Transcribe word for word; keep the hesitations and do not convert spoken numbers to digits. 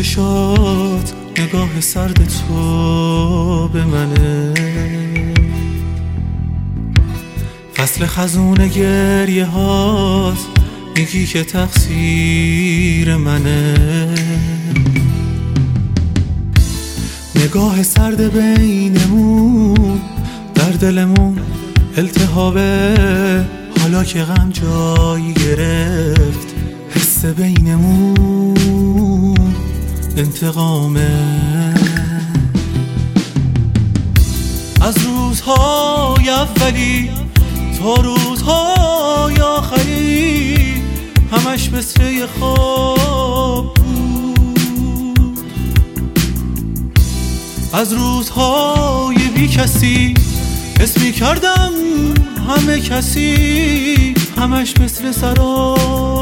چشات نگاه سرد تو به منه، فصل خزون گریه هات میگی که تقصیر منه. نگاه سرد بینمون در دلمون التهابه، حالا که غم جایی گرفت حس بینمون انتقامه. از روزهای اولی تا روزهای آخری همش مثل یه خواب بود. از روزهای بی کسی اسمی کردم همه کسی، همش مثل سراب.